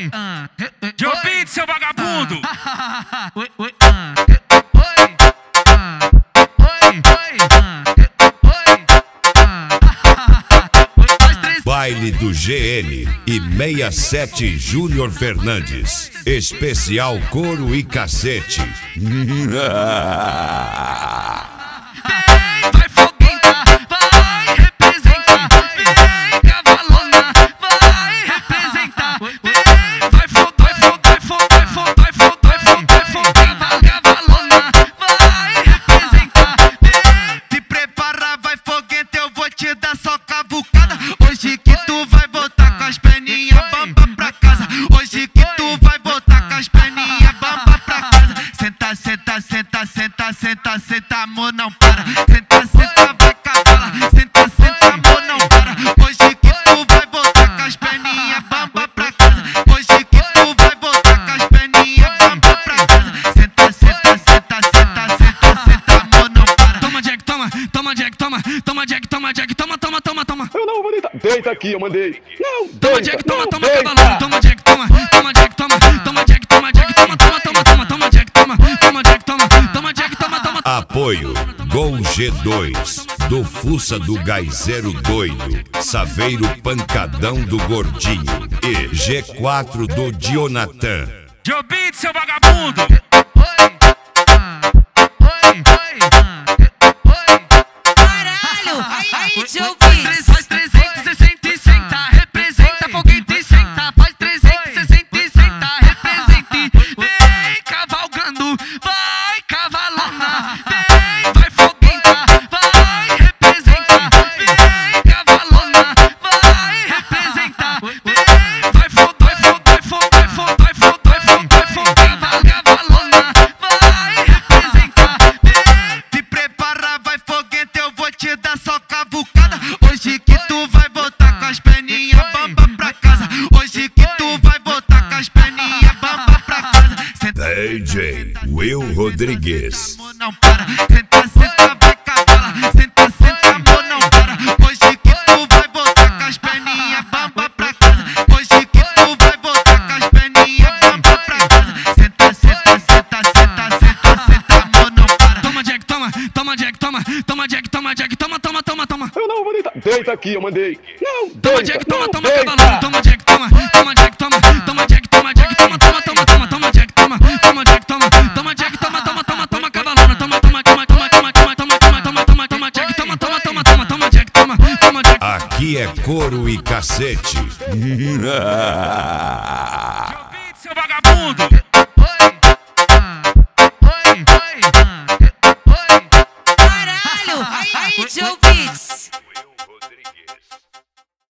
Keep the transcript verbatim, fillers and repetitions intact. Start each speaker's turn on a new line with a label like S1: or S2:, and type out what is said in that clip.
S1: oi, ah, Joe Beat, seu vagabundo. Oi, oi, ah, oi, ah, oi, oi, ah, oi, ah.
S2: Baile do G N e sessenta e sete Júnior Fernandes. Especial couro e cacete.
S1: Vai foguenta, vai representar. Vem cavalona, vai representar. Vem, vai fogo, vai fogo, vai fogo, vai fogo, vai fogo, vai fogo, vai fogo, cavalona, vai representar. Vem, se prepara, vai foguenta, eu vou te dar só cavucada. Hoje que tu vai voltar com as perninhas bamba pra casa. Hoje que tu vai voltar com as perninhas bamba pra casa. Senta, senta, senta, senta, senta, senta, amor, não para. Senta, senta, vai cavala. Senta, senta, amor, não para. Hoje que tu vai voltar com as perninhas bamba pra casa. Hoje que tu vai voltar com as perninhas bamba pra casa. Senta, senta, senta, senta, senta, senta, amor, não para. Toma, Jack, toma, toma, Jack, toma, toma, Jack, toma, Jack, toma, toma, toma, toma.
S3: Eu não vou deitar. Deita aqui, eu mandei. Não,
S1: toma,
S3: deita,
S1: Jack, toma,
S3: não,
S1: toma,
S3: deita.
S1: cavalona. Toma, Jack, toma, toma, Jack, toma, toma, Jack, toma, Jack, toma, toma, toma, toma, toma, Jack, toma, toma, Jack, toma, toma, Jack, toma, toma.
S2: Apoio Gol G dois, do Fuça do Gaizeiro Doido, Saveiro Pancadão do Gordinho e G quatro do Dionatan.
S1: Joe Beat, seu vagabundo.
S4: Caralho! Aí, Joe Beat!
S1: Faz trezentos e sessenta e senta, representa foguete e senta. Faz trezentos e sessenta e senta, representa e vem cavalgando, vai cavalona. Vem, vai foguenta, vai representar. Vem cavalona, vai representar. Vem, vai fogo, vai fogo, vai fogo, vai fogo, vai fogo, vai fogo, vai fogo, cavalona, vai representar. Vem, se prepara, vai foguenta, eu vou te dar só cavucada. Hoje que tu vai voltar com as perninhas bamba pra casa. Hoje que tu vai voltar com as perninhas bamba pra casa. Senta,
S2: D J Will Rodrigues.
S1: amor, não para. Senta, senta, vai cavala. Senta, senta, amor, não para. Hoje que tu vai voltar com as perninhas bamba pra casa. Hoje que tu vai voltar com as perninhas bamba pra casa. Senta, senta, senta, senta, senta, senta, amor, não para. Toma, Jack, toma, toma, Jack, toma, toma, Jack, toma, Jack, toma, toma, toma, toma.
S3: Eu não vou deitar. Deita aqui, eu mandei. Não,
S1: Toma,
S3: deita,
S1: Jack, toma,
S3: não,
S1: toma,
S3: deita.
S1: cavalona. Toma, Jack, toma, toma, Jack, toma, toma, Jack, toma, Jack, toma, toma, toma, toma, toma, Jack, toma, toma, Jack, toma, toma, Jack, toma, toma, toma, toma, cavalona. Toma, toma, toma, toma, toma, toma, toma, toma, toma, toma, toma, Jack, toma, toma, toma, toma, toma, Jack, toma, toma, Jack.
S2: Aqui é couro e cacete.
S1: Seu vagabundo.
S4: Caralho! Aí, Joe Beat!